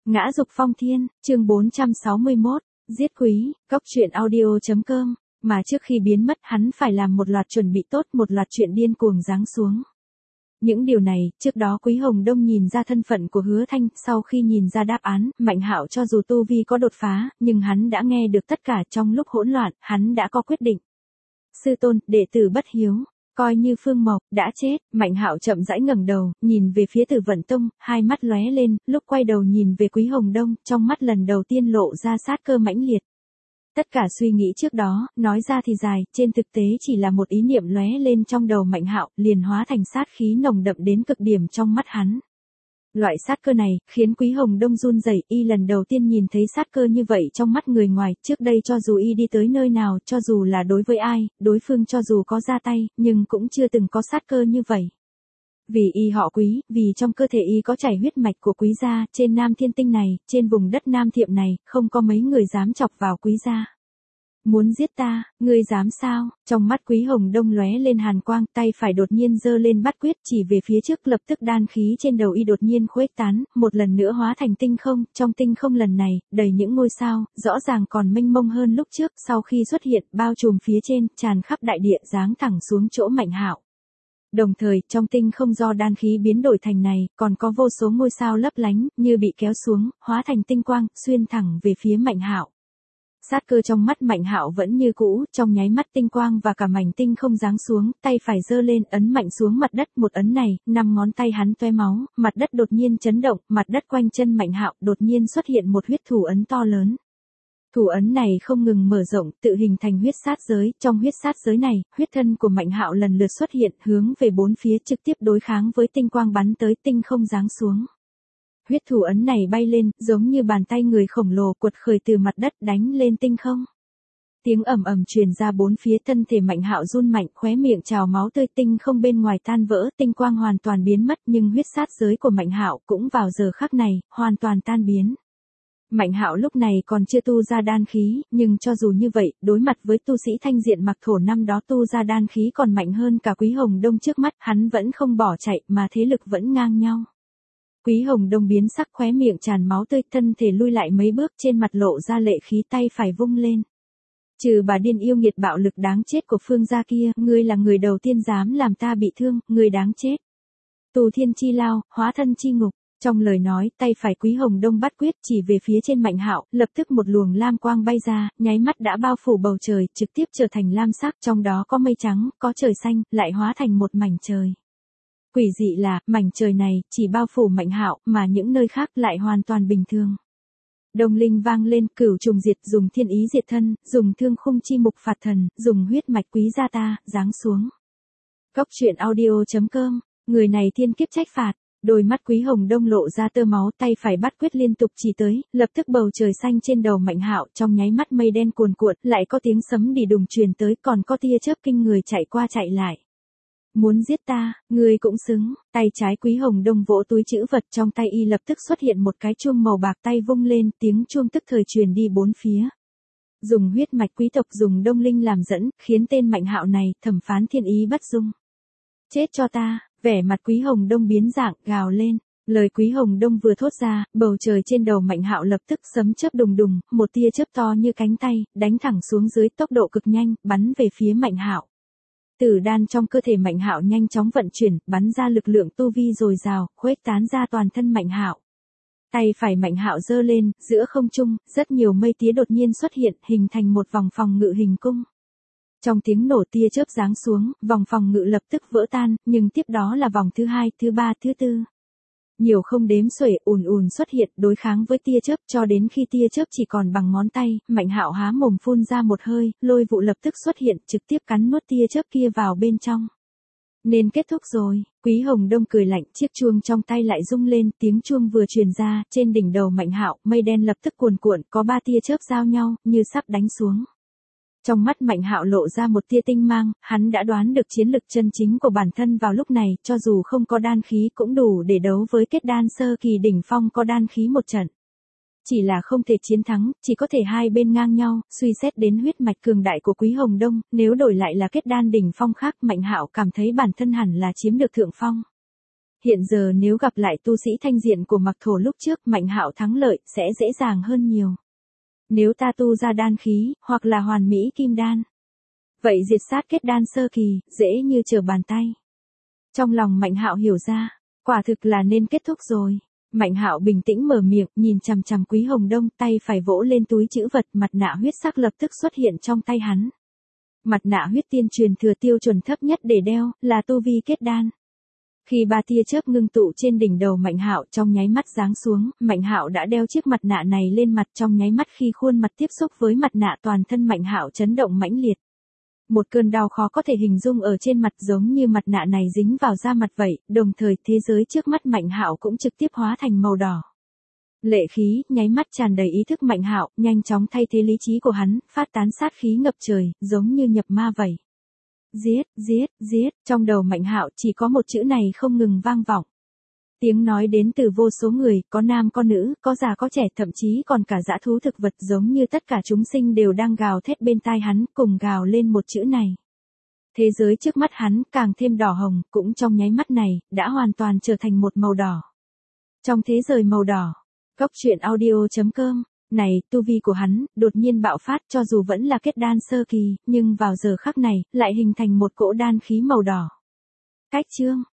Ngã dục phong thiên, chương 461, giết quý, góc truyện audio.com, mà trước khi biến mất hắn phải làm một loạt chuẩn bị tốt, một loạt chuyện điên cuồng giáng xuống. Những điều này, trước đó Quý Hồng Đông nhìn ra thân phận của Hứa Thanh, sau khi nhìn ra đáp án, Mạnh Hạo cho dù tu vi có đột phá, nhưng hắn đã nghe được tất cả trong lúc hỗn loạn, hắn đã có quyết định. Sư tôn, đệ tử bất hiếu. Coi như Phương Mộc đã chết, Mạnh Hạo chậm rãi ngẩng đầu, nhìn về phía Tử Vận Tông, hai mắt lóe lên, lúc quay đầu nhìn về Quý Hồng Đông, trong mắt lần đầu tiên lộ ra sát cơ mãnh liệt. Tất cả suy nghĩ trước đó, nói ra thì dài, trên thực tế chỉ là một ý niệm lóe lên trong đầu Mạnh Hạo, liền hóa thành sát khí nồng đậm đến cực điểm trong mắt hắn. Loại sát cơ này, khiến Quý Hồng Đông run rẩy, y lần đầu tiên nhìn thấy sát cơ như vậy trong mắt người ngoài, trước đây cho dù y đi tới nơi nào, cho dù là đối với ai, đối phương cho dù có ra tay, nhưng cũng chưa từng có sát cơ như vậy. Vì y họ Quý, vì trong cơ thể y có chảy huyết mạch của Quý gia, trên Nam Thiên Tinh này, trên vùng đất Nam Thiệm này, không có mấy người dám chọc vào Quý gia. Muốn giết ta, ngươi dám sao? Trong mắt Quý Hồng Đông lóe lên hàn quang, tay phải đột nhiên giơ lên bắt quyết, chỉ về phía trước, lập tức đan khí trên đầu y đột nhiên khuếch tán, một lần nữa hóa thành tinh không, trong tinh không lần này, đầy những ngôi sao, rõ ràng còn mênh mông hơn lúc trước, sau khi xuất hiện, bao trùm phía trên, tràn khắp đại địa, giáng thẳng xuống chỗ Mạnh Hạo. Đồng thời, trong tinh không do đan khí biến đổi thành này, còn có vô số ngôi sao lấp lánh, như bị kéo xuống, hóa thành tinh quang, xuyên thẳng về phía Mạnh Hạo. Sát cơ trong mắt Mạnh Hạo vẫn như cũ, trong nháy mắt tinh quang và cả mảnh tinh không giáng xuống, tay phải giơ lên, ấn mạnh xuống mặt đất, một ấn này, 5 ngón tay hắn toe máu, mặt đất đột nhiên chấn động, mặt đất quanh chân Mạnh Hạo đột nhiên xuất hiện một huyết thủ ấn to lớn. Thủ ấn này không ngừng mở rộng, tự hình thành huyết sát giới, trong huyết sát giới này, huyết thân của Mạnh Hạo lần lượt xuất hiện, hướng về bốn phía trực tiếp đối kháng với tinh quang bắn tới, tinh không giáng xuống. Huyết thủ ấn này bay lên, giống như bàn tay người khổng lồ quật khởi từ mặt đất đánh lên tinh không. Tiếng ầm ầm truyền ra bốn phía, thân thể Mạnh Hạo run mạnh, khóe miệng trào máu tươi, tinh không bên ngoài tan vỡ, tinh quang hoàn toàn biến mất, nhưng huyết sát giới của Mạnh Hạo cũng vào giờ khắc này, hoàn toàn tan biến. Mạnh Hạo lúc này còn chưa tu ra đan khí, nhưng cho dù như vậy, đối mặt với tu sĩ Thanh Diện Mặc Thổ năm đó tu ra đan khí còn mạnh hơn cả Quý Hồng Đông trước mắt, hắn vẫn không bỏ chạy, mà thế lực vẫn ngang nhau. Quý Hồng Đông biến sắc, khóe miệng tràn máu tươi, thân thể lui lại mấy bước, trên mặt lộ ra lệ khí, tay phải vung lên. Trừ bà điên yêu nghiệt bạo lực đáng chết của Phương gia kia, ngươi là người đầu tiên dám làm ta bị thương, ngươi đáng chết. Tù thiên chi lao, hóa thân chi ngục. Trong lời nói, tay phải Quý Hồng Đông bắt quyết chỉ về phía trên Mạnh Hạo, lập tức một luồng lam quang bay ra, nháy mắt đã bao phủ bầu trời, trực tiếp trở thành lam sắc, trong đó có mây trắng, có trời xanh, lại hóa thành một mảnh trời. Quỷ dị là, mảnh trời này, chỉ bao phủ Mạnh Hạo, mà những nơi khác lại hoàn toàn bình thường. Đồng linh vang lên, cửu trùng diệt, dùng thiên ý diệt thân, dùng thương khung chi mục phạt thần, dùng huyết mạch Quý gia ta, giáng xuống. Góc truyện audio.com, người này thiên kiếp trách phạt. Đôi mắt Quý Hồng Đông lộ ra tơ máu, tay phải bắt quyết liên tục chỉ tới, lập tức bầu trời xanh trên đầu Mạnh Hạo, trong nháy mắt mây đen cuồn cuộn, lại có tiếng sấm đi đùng truyền tới, còn có tia chớp kinh người chạy qua chạy lại. Muốn giết ta, ngươi cũng xứng. Tay trái Quý Hồng Đông vỗ túi trữ vật, trong tay y lập tức xuất hiện một cái chuông màu bạc, tay vung lên, tiếng chuông tức thời truyền đi bốn phía. Dùng huyết mạch quý tộc, dùng đông linh làm dẫn, khiến tên Mạnh Hạo này thẩm phán thiên ý bất dung. Chết cho ta. Vẻ mặt Quý Hồng Đông biến dạng, gào lên. Lời Quý Hồng Đông vừa thốt ra, bầu trời trên đầu Mạnh Hạo lập tức sấm chớp đùng đùng, một tia chớp to như cánh tay, đánh thẳng xuống dưới, tốc độ cực nhanh, bắn về phía Mạnh Hạo. Tử đan trong cơ thể Mạnh Hạo nhanh chóng vận chuyển, bắn ra lực lượng tu vi dồi dào, khuếch tán ra toàn thân Mạnh Hạo. Tay phải Mạnh Hạo giơ lên, giữa không trung, rất nhiều mây tía đột nhiên xuất hiện, hình thành một vòng phòng ngự hình cung. Trong tiếng nổ tia chớp giáng xuống, vòng phòng ngự lập tức vỡ tan, nhưng tiếp đó là vòng thứ hai, thứ ba, thứ tư. Nhiều không đếm xuể, ùn ùn xuất hiện, đối kháng với tia chớp, cho đến khi tia chớp chỉ còn bằng ngón tay, Mạnh Hạo há mồm phun ra một hơi, lôi vụ lập tức xuất hiện, trực tiếp cắn nuốt tia chớp kia vào bên trong. Nên kết thúc rồi. Quý Hồng Đông cười lạnh, chiếc chuông trong tay lại rung lên, tiếng chuông vừa truyền ra, trên đỉnh đầu Mạnh Hạo, mây đen lập tức cuồn cuộn, có 3 tia chớp giao nhau, như sắp đánh xuống. Trong mắt Mạnh Hạo lộ ra một tia tinh mang, hắn đã đoán được chiến lực chân chính của bản thân vào lúc này, cho dù không có đan khí cũng đủ để đấu với kết đan sơ kỳ đỉnh phong có đan khí một trận. Chỉ là không thể chiến thắng, chỉ có thể hai bên ngang nhau, suy xét đến huyết mạch cường đại của Quý Hồng Đông, nếu đổi lại là kết đan đỉnh phong khác, Mạnh Hạo cảm thấy bản thân hẳn là chiếm được thượng phong. Hiện giờ nếu gặp lại tu sĩ thanh diện của Mặc Thổ lúc trước, Mạnh Hạo thắng lợi sẽ dễ dàng hơn nhiều. Nếu ta tu ra đan khí, hoặc là hoàn mỹ kim đan, vậy diệt sát kết đan sơ kỳ, dễ như trở bàn tay. Trong lòng Mạnh Hạo hiểu ra, quả thực là nên kết thúc rồi. Mạnh Hạo bình tĩnh mở miệng, nhìn chằm chằm Quý Hồng Đông, tay phải vỗ lên túi trữ vật, mặt nạ huyết sắc lập tức xuất hiện trong tay hắn. Mặt nạ huyết tiên truyền thừa tiêu chuẩn thấp nhất để đeo, là tu vi kết đan. Khi ba tia chớp ngưng tụ trên đỉnh đầu Mạnh Hạo trong nháy mắt giáng xuống, Mạnh Hạo đã đeo chiếc mặt nạ này lên mặt trong nháy mắt khi khuôn mặt tiếp xúc với mặt nạ toàn thân Mạnh Hạo chấn động mãnh liệt. Một cơn đau khó có thể hình dung ở trên mặt giống như mặt nạ này dính vào da mặt vậy, đồng thời thế giới trước mắt Mạnh Hạo cũng trực tiếp hóa thành màu đỏ. Lệ khí, nháy mắt tràn đầy ý thức Mạnh Hạo, nhanh chóng thay thế lý trí của hắn, phát tán sát khí ngập trời, giống như nhập ma vậy. Giết, giết, giết, trong đầu Mạnh Hạo chỉ có một chữ này không ngừng vang vọng. Tiếng nói đến từ vô số người, có nam có nữ, có già có trẻ, thậm chí còn cả dã thú thực vật, giống như tất cả chúng sinh đều đang gào thét bên tai hắn, cùng gào lên một chữ này. Thế giới trước mắt hắn càng thêm đỏ hồng, cũng trong nháy mắt này, đã hoàn toàn trở thành một màu đỏ. Trong thế giới màu đỏ, Cốc truyện audio.com, này, tu vi của hắn, đột nhiên bạo phát, cho dù vẫn là kết đan sơ kỳ, nhưng vào giờ khắc này, lại hình thành một cỗ đan khí màu đỏ. Cách chương